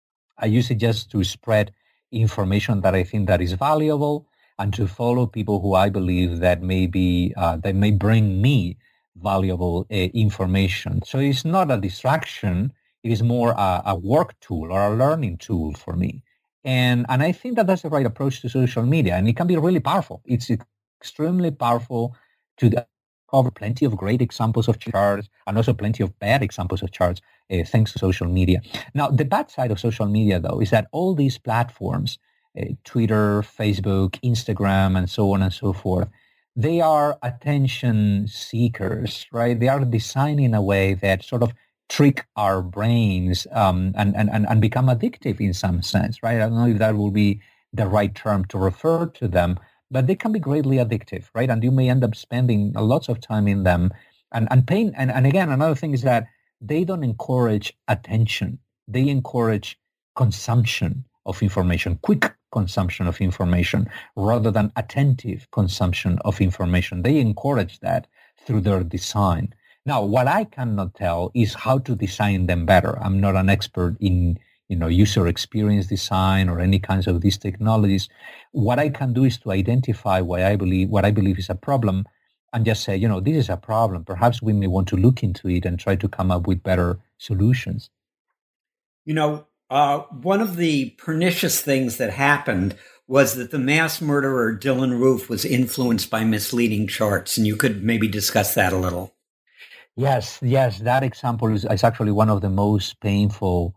C: I use it just to spread information that I think that is valuable and to follow people who I believe that may be, uh, that may bring me valuable uh, information. So it's not a distraction. It is more a, a work tool or a learning tool for me. And and I think that that's the right approach to social media. And it can be really powerful. It's extremely powerful to cover plenty of great examples of charts and also plenty of bad examples of charts uh, thanks to social media. Now, the bad side of social media, though, is that all these platforms, uh, Twitter, Facebook, Instagram, and so on and so forth, they are attention seekers, right? They are designed in a way that sort of trick our brains um, and, and, and become addictive in some sense, right? I don't know if that will be the right term to refer to them, but they can be greatly addictive, right? And you may end up spending lots of time in them and, and paying. And, and again, another thing is that they don't encourage attention. They encourage consumption of information, quick consumption of information, rather than attentive consumption of information. They encourage that through their design. Now, what I cannot tell is how to design them better. I'm not an expert in you know, user experience design or any kinds of these technologies. What I can do is to identify what I believe, what I believe is a problem and just say, you know, this is a problem. Perhaps we may want to look into it and try to come up with better solutions.
B: You know, uh, one of the pernicious things that happened was that the mass murderer Dylann Roof was influenced by misleading charts. And you could maybe discuss that a little.
C: Yes, yes. That example is, is actually one of the most painful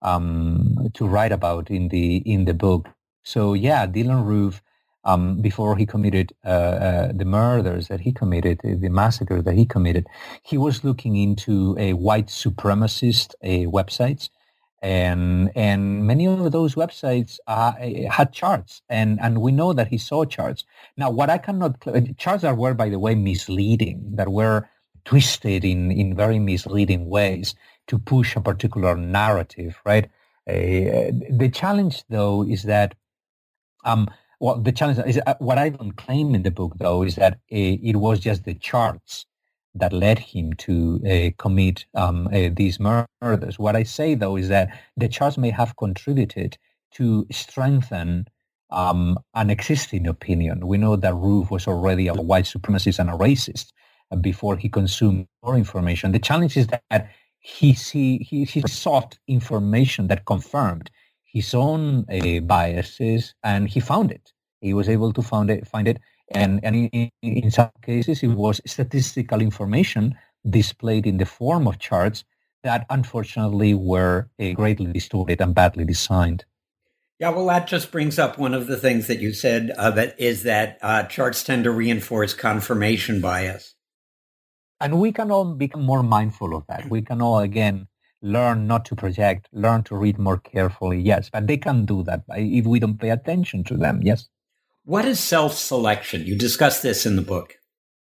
C: Um, to write about in the in the book. So yeah, Dylann Roof, um, before he committed uh, uh, the murders that he committed, the massacre that he committed, he was looking into a white supremacist uh, websites And and many of those websites uh, had charts, and, and we know that he saw charts. Now, what I cannot, charts that were, by the way, misleading, that were twisted in, in very misleading ways to push a particular narrative, right? Uh, the challenge, though, is that, um, well, the challenge is, uh, what I don't claim in the book, though, is that uh, it was just the charts that led him to uh, commit um, uh, these murders. What I say, though, is that the charts may have contributed to strengthen um, an existing opinion. We know that Roof was already a white supremacist and a racist uh, before he consumed more information. The challenge is that he, he, he, he sought information that confirmed his own uh, biases, and he found it. He was able to find it, find it And, and in, in some cases, it was statistical information displayed in the form of charts that unfortunately were uh, greatly distorted and badly designed.
B: Yeah, well, that just brings up one of the things that you said, uh, that is that uh, charts tend to reinforce confirmation bias.
C: And we can all become more mindful of that. We can all, again, learn not to project, learn to read more carefully, yes, but they can do that if we don't pay attention to them, yes.
B: What is self-selection? You discuss this in the book.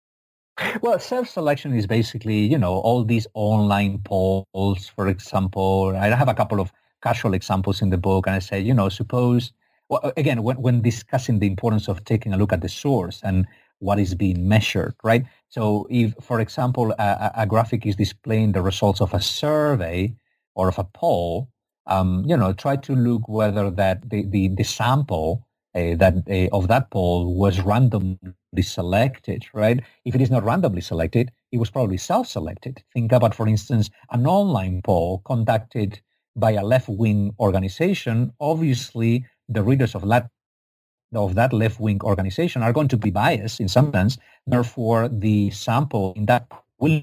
C: Well, self-selection is basically, you know, all these online polls, for example. I have a couple of casual examples in the book, and I say, you know, suppose, well, again, when, when discussing the importance of taking a look at the source and what is being measured, right? So if, for example, a, a graphic is displaying the results of a survey or of a poll, um, you know, try to look whether that the, the, the sample Uh, that uh, of that poll was randomly selected, right? If it is not randomly selected, it was probably self-selected. Think about, for instance, an online poll conducted by a left-wing organization. Obviously, the readers of that of that left-wing organization are going to be biased in some sense. Therefore, the sample in that will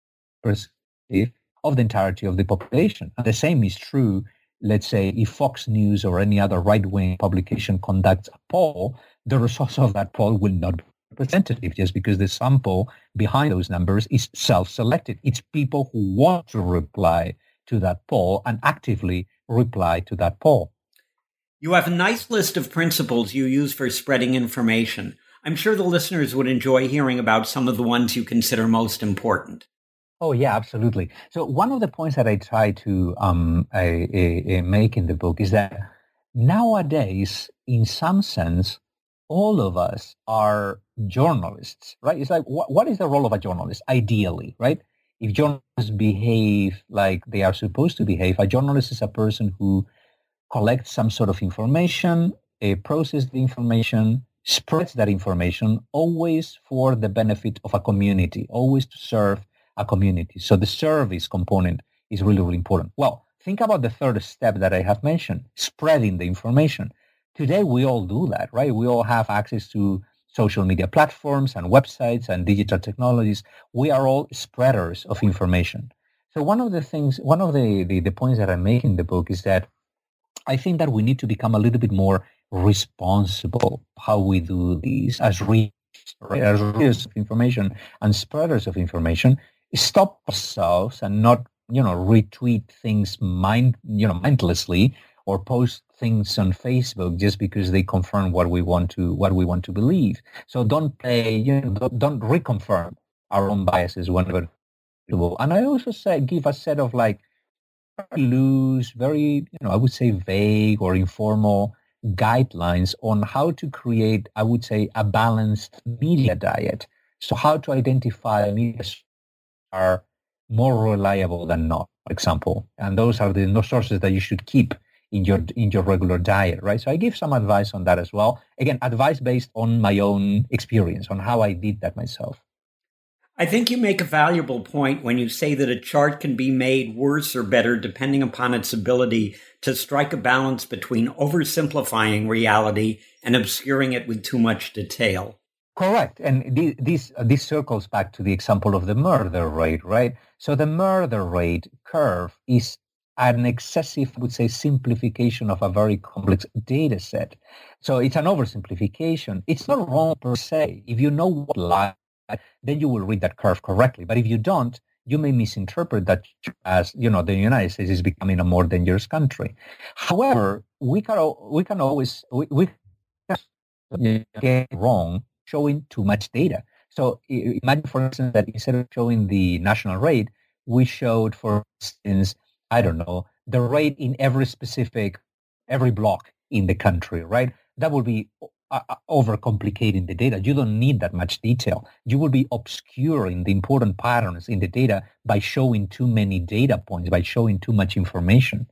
C: perceive of the entirety of the population. And the same is true, let's say, if Fox News or any other right-wing publication conducts a poll, the results of that poll will not be representative just because the sample behind those numbers is self-selected. It's people who want to reply to that poll and actively reply to that poll.
B: You have a nice list of principles you use for spreading information. I'm sure the listeners would enjoy hearing about some of the ones you consider most important.
C: Oh, yeah, absolutely. So one of the points that I try to um, I, I, I make in the book is that nowadays, in some sense, all of us are journalists, right? It's like, wh- what is the role of a journalist, ideally, right? If journalists behave like they are supposed to behave, a journalist is a person who collects some sort of information, uh, processes the information, spreads that information, always for the benefit of a community, always to serve a community. So the service component is really, really important. Well, think about the third step that I have mentioned, spreading the information. Today, we all do that, right? We all have access to social media platforms and websites and digital technologies. We are all spreaders of information. So one of the things, one of the, the, the points that I make in the book is that I think that we need to become a little bit more responsible how we do these as readers, right? As readers of information and spreaders of information. Stop ourselves and not, you know, retweet things mind, you know, mindlessly or post things on Facebook just because they confirm what we want to, what we want to believe. So don't play, you know, don't, don't reconfirm our own biases whenever possible. And I also say, give a set of like very loose, very, you know, I would say vague or informal guidelines on how to create, I would say, a balanced media diet. So how to identify media are more reliable than not, for example. And those are the sources that you should keep in your in your regular diet, right? So I give some advice on that as well. Again, advice based on my own experience, on how I did that myself.
B: I think you make a valuable point when you say that a chart can be made worse or better depending upon its ability to strike a balance between oversimplifying reality and obscuring it with too much detail.
C: Correct. And this, this circles back to the example of the murder rate, right? So the murder rate curve is an excessive, I would say, simplification of a very complex data set. So it's an oversimplification. It's not wrong per se. If you know what lie, then you will read that curve correctly. But if you don't, you may misinterpret that as, you know, the United States is becoming a more dangerous country. However, we can we can always we, we can get wrong showing too much data. So imagine, for instance, that instead of showing the national rate, we showed, for instance, I don't know, the rate in every specific, every block in the country, right? That would be uh, overcomplicating the data. You don't need that much detail. You will be obscuring the important patterns in the data by showing too many data points, by showing too much information.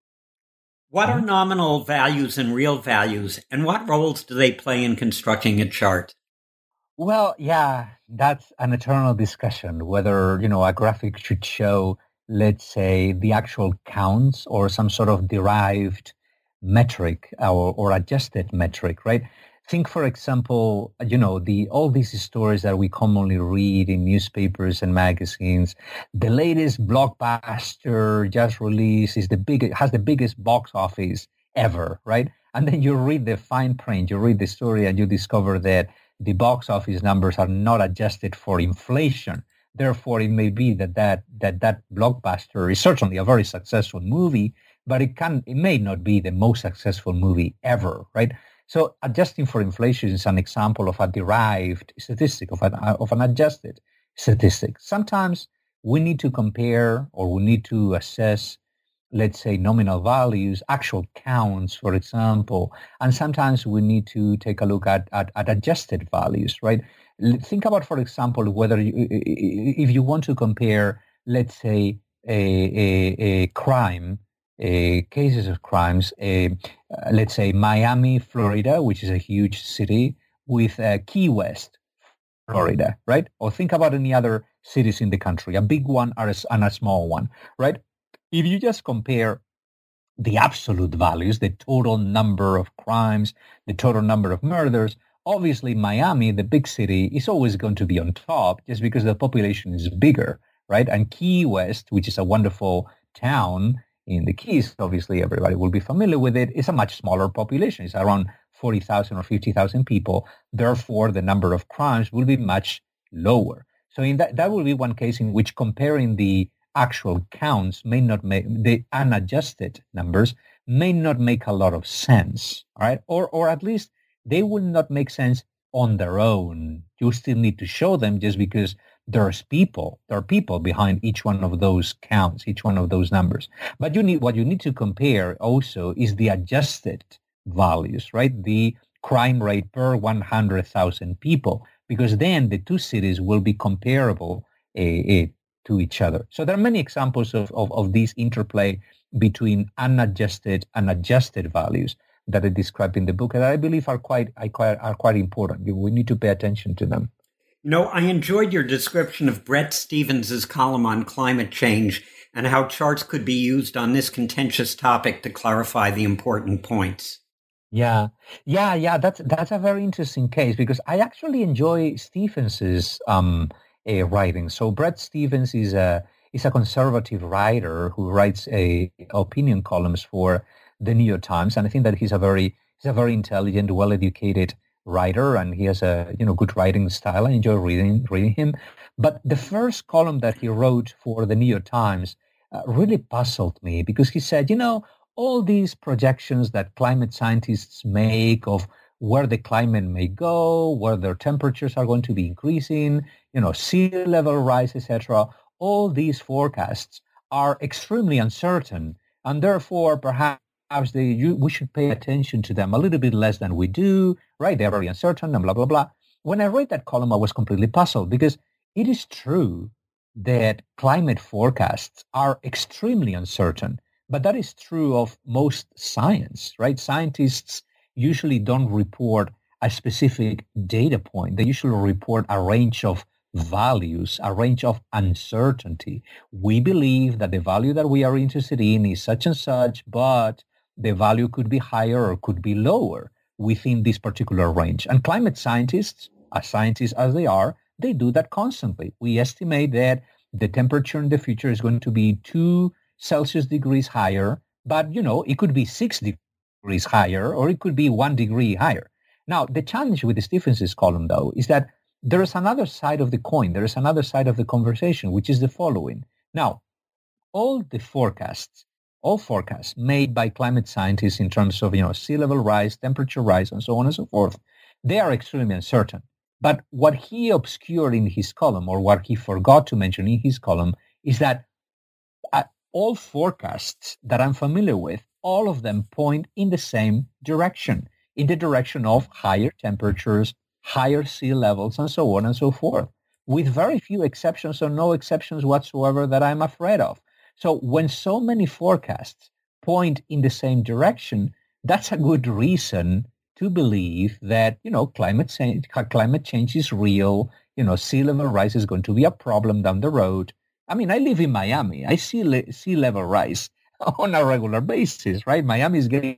B: What are nominal values and real values, and what roles do they play in constructing a chart?
C: Well, yeah, that's an eternal discussion, whether, you know, a graphic should show, let's say, the actual counts or some sort of derived metric or, or adjusted metric, right? Think, for example, you know, the all these stories that we commonly read in newspapers and magazines. The latest blockbuster just released is the big, has the biggest box office ever, right? And then you read the fine print, you read the story, and you discover that the box office numbers are not adjusted for inflation. Therefore, it may be that that that, that blockbuster is certainly a very successful movie, but it can it may not be the most successful movie ever, right? So adjusting for inflation is an example of a derived statistic, of an, of an adjusted statistic. Sometimes we need to compare or we need to assess, let's say, nominal values, actual counts, for example, and sometimes we need to take a look at, at, at adjusted values, right? Think about, for example, whether you, if you want to compare, let's say, a, a, a crime, a cases of crimes, a, uh, let's say Miami, Florida, which is a huge city, with uh, Key West, Florida, right? Or think about any other cities in the country, a big one or a, and a small one, right? If you just compare the absolute values, the total number of crimes, the total number of murders, obviously Miami, the big city, is always going to be on top just because the population is bigger, right? And Key West, which is a wonderful town in the Keys, obviously everybody will be familiar with it, is a much smaller population. It's around forty thousand or fifty thousand people. Therefore, the number of crimes will be much lower. So in that, that will be one case in which comparing the actual counts may not make, the unadjusted numbers may not make a lot of sense, all right? Or, or at least they will not make sense on their own. You still need to show them just because there's people, there are people behind each one of those counts, each one of those numbers. But you need, what you need to compare also is the adjusted values, right? The crime rate per one hundred thousand people, because then the two cities will be comparable uh, uh, to each other. So there are many examples of, of, of this interplay between unadjusted and adjusted values that I described in the book, and I believe are quite, are quite, are quite important. We need to pay attention to them.
B: You know, I enjoyed your description of Bret Stephens' column on climate change and how charts could be used on this contentious topic to clarify the important points.
C: Yeah, yeah, yeah. That's that's a very interesting case because I actually enjoy Stephens's um, uh, writing. So Bret Stephens is a is a conservative writer who writes a opinion columns for the New York Times, and I think that he's a very he's a very intelligent, well-educated writer, and he has a you know good writing style. I enjoy reading reading him. But the first column that he wrote for the New York Times uh, really puzzled me because he said, you know, all these projections that climate scientists make of where the climate may go, where their temperatures are going to be increasing, you know, sea level rise, et cetera. All these forecasts are extremely uncertain, and therefore perhaps they, you, we should pay attention to them a little bit less than we do, right? They're very uncertain and blah, blah, blah. When I read that column, I was completely puzzled because it is true that climate forecasts are extremely uncertain, but that is true of most science, right? Scientists usually don't report a specific data point. They usually report a range of values, a range of uncertainty. We believe that the value that we are interested in is such and such, but the value could be higher or could be lower within this particular range. And climate scientists, as scientists as they are, they do that constantly. We estimate that the temperature in the future is going to be two Celsius degrees higher, but, you know, it could be six degrees higher or it could be one degree higher. Now, the challenge with the Stephens' column, though, is that there is another side of the coin. There is another side of the conversation, which is the following. Now, all the forecasts, all forecasts made by climate scientists in terms of, you know, sea level rise, temperature rise, and so on and so forth, they are extremely uncertain. But what he obscured in his column, or what he forgot to mention in his column, is that uh, all forecasts that I'm familiar with, all of them point in the same direction, in the direction of higher temperatures, higher sea levels, and so on and so forth, with very few exceptions or no exceptions whatsoever that I'm afraid of. So when so many forecasts point in the same direction, that's a good reason to believe that, you know, climate change, climate change is real. You know, sea level rise is going to be a problem down the road. I mean, I live in Miami. I see le- sea level rise on a regular basis, right? Miami is getting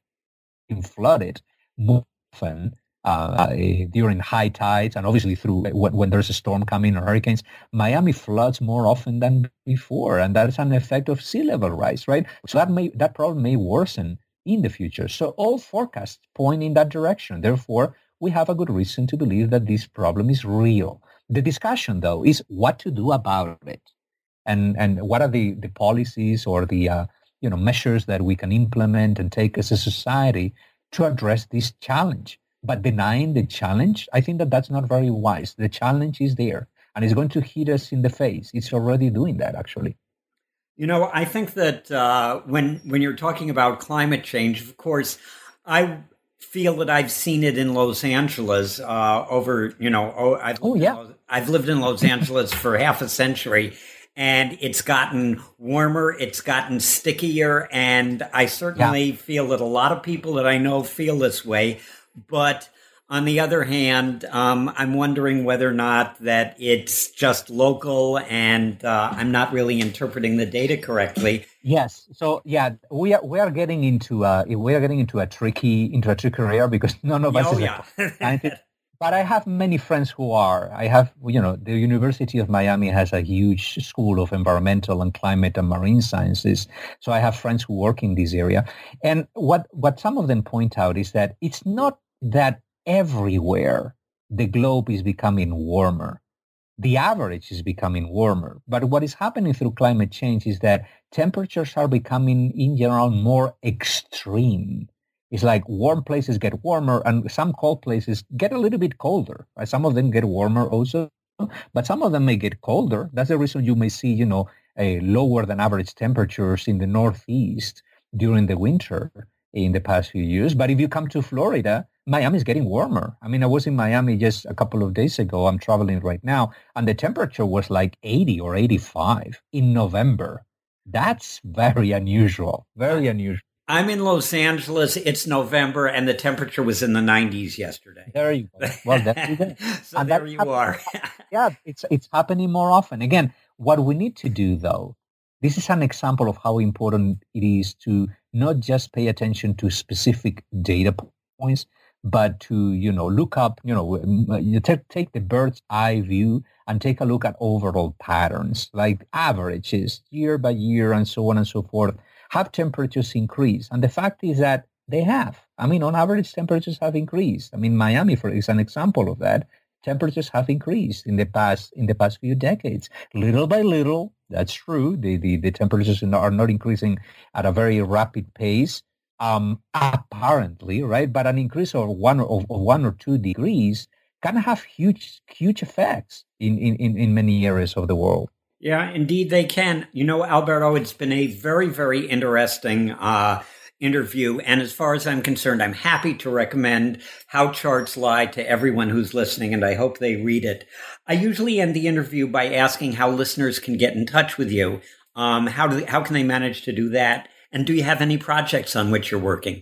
C: flooded more often uh, during high tides, and obviously through when, when there's a storm coming or hurricanes. Miami floods more often than before, and that's an effect of sea level rise, right? So that may that problem may worsen in the future. So all forecasts point in that direction. Therefore, we have a good reason to believe that this problem is real. The discussion, though, is what to do about it, and and what are the, the policies or the uh, you know measures that we can implement and take as a society to address this challenge. But denying the challenge, I think that that's not very wise. The challenge is there, and it's going to hit us in the face. It's already doing that, actually.
B: You know, I think that uh, when when you're talking about climate change, of course, I feel that I've seen it in Los Angeles uh, over, you know, oh, I've,
C: oh yeah.
B: Los, I've lived in Los Angeles for half a century, and it's gotten warmer, it's gotten stickier, and I certainly yeah. feel that a lot of people that I know feel this way. But on the other hand, um, I'm wondering whether or not that it's just local, and uh, I'm not really interpreting the data correctly.
C: Yes. So yeah, we are we are getting into uh, we are getting into a tricky into a tricky area because none of us
B: oh,
C: is
B: yeah.
C: a scientist. But I have many friends who are. I have, you know, the University of Miami has a huge school of environmental and climate and marine sciences. So I have friends who work in this area. And what, what some of them point out is that it's not that everywhere the globe is becoming warmer. The average is becoming warmer. But what is happening through climate change is that temperatures are becoming, in general, more extreme. It's like warm places get warmer and some cold places get a little bit colder. Right? Some of them get warmer also, but some of them may get colder. That's the reason you may see, you know, a lower than average temperatures in the Northeast during the winter in the past few years. But if you come to Florida, Miami is getting warmer. I mean, I was in Miami just a couple of days ago. I'm traveling right now, and the temperature was like eighty or eighty-five in November. That's very unusual, very unusual.
B: I'm in Los Angeles. It's November, and the temperature was in the nineties yesterday.
C: There you go. Well, there you go.
B: so and there you happen- are.
C: yeah, it's it's happening more often. Again, what we need to do, though, this is an example of how important it is to not just pay attention to specific data points, but to, you know, look up, you know, you take, take the bird's eye view and take a look at overall patterns, like averages year by year and so on and so forth. Have temperatures increased? And the fact is that they have. I mean, on average, temperatures have increased. I mean, Miami, for is an example of that. Temperatures have increased in the past in the past few decades, little by little. That's true. The the, the temperatures are not increasing at a very rapid pace, um, apparently, right? But an increase of one of, of one or two degrees can have huge huge effects in, in, in many areas of the world.
B: Yeah, indeed they can. You know, Alberto, it's been a very, very interesting uh, interview. And as far as I'm concerned, I'm happy to recommend How Charts Lie to everyone who's listening, and I hope they read it. I usually end the interview by asking how listeners can get in touch with you. Um, how do they, how can they manage to do that? And do you have any projects on which you're working?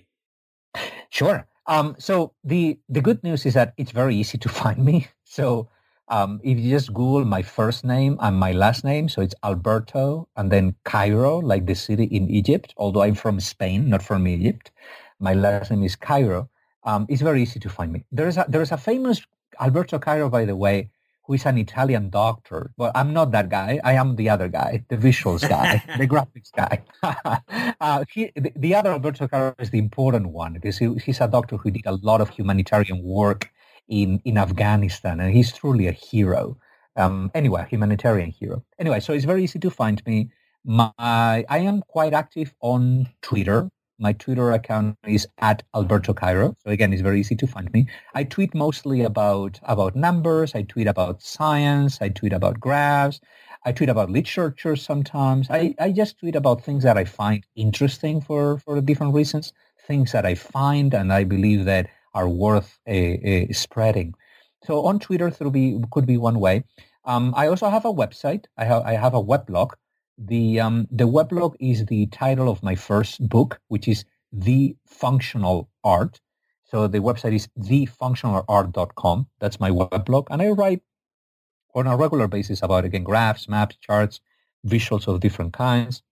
C: Sure. Um, so the, the good news is that it's very easy to find me. So Um, if you just Google my first name and my last name, so it's Alberto and then Cairo, like the city in Egypt, although I'm from Spain, not from Egypt. My last name is Cairo. Um, it's very easy to find me. There is a, there is a famous Alberto Cairo, by the way, who is an Italian doctor. But I'm not that guy. I am the other guy, the visuals guy, the graphics guy. uh, he, the, the other Alberto Cairo is the important one because he, he's a doctor who did a lot of humanitarian work in, in Afghanistan, and he's truly a hero. Um, anyway, a humanitarian hero. Anyway, so it's very easy to find me. My, I am quite active on Twitter. My Twitter account is at Alberto Cairo. So again, it's very easy to find me. I tweet mostly about, about numbers. I tweet about science. I tweet about graphs. I tweet about literature sometimes. I, I just tweet about things that I find interesting for, for different reasons, things that I find and I believe that are worth uh, uh, spreading. So on Twitter through be, could be one way. Um, I also have a website. I have I have a weblog. The um, the weblog is the title of my first book, which is The Functional Art. So the website is the functional art dot com. That's my weblog, and I write on a regular basis about, again, graphs, maps, charts, visuals of different kinds,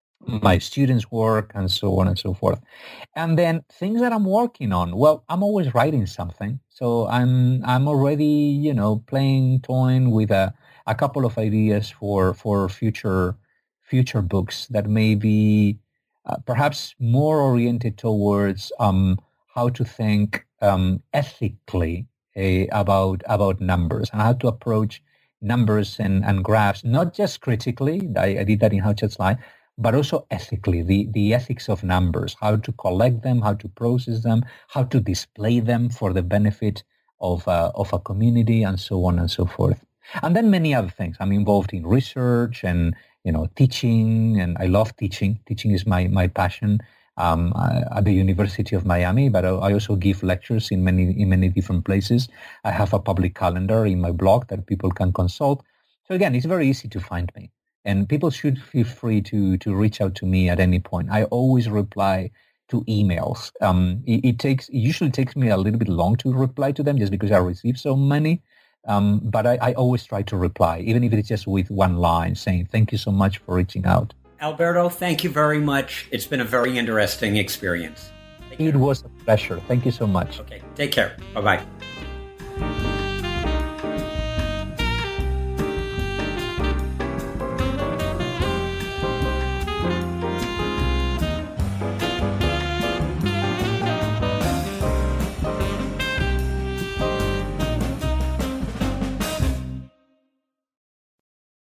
C: my students' work, and so on and so forth. And then things that I'm working on, well, I'm always writing something. So I'm I'm already, you know, playing, toying with a, a couple of ideas for, for future future books that may be uh, perhaps more oriented towards um, how to think um, ethically uh, about about numbers and how to approach numbers and, and graphs, not just critically, I, I did that in How Charts Lie, but also ethically, the, the ethics of numbers, how to collect them, how to process them, how to display them for the benefit of, uh, of a community, and so on and so forth. And then many other things. I'm involved in research and, you know, teaching, and I love teaching. Teaching is my, my passion um, at the University of Miami, but I also give lectures in many in many different places. I have a public calendar in my blog that people can consult. So again, it's very easy to find me. And people should feel free to, to reach out to me at any point. I always reply to emails. Um, it, it takes it usually takes me a little bit long to reply to them just because I receive so many. Um, but I, I always try to reply, even if it's just with one line saying, thank you so much for reaching out.
B: Alberto, thank you very much. It's been a very interesting experience.
C: It was a pleasure. Thank you so much.
B: Okay, take care. Bye-bye.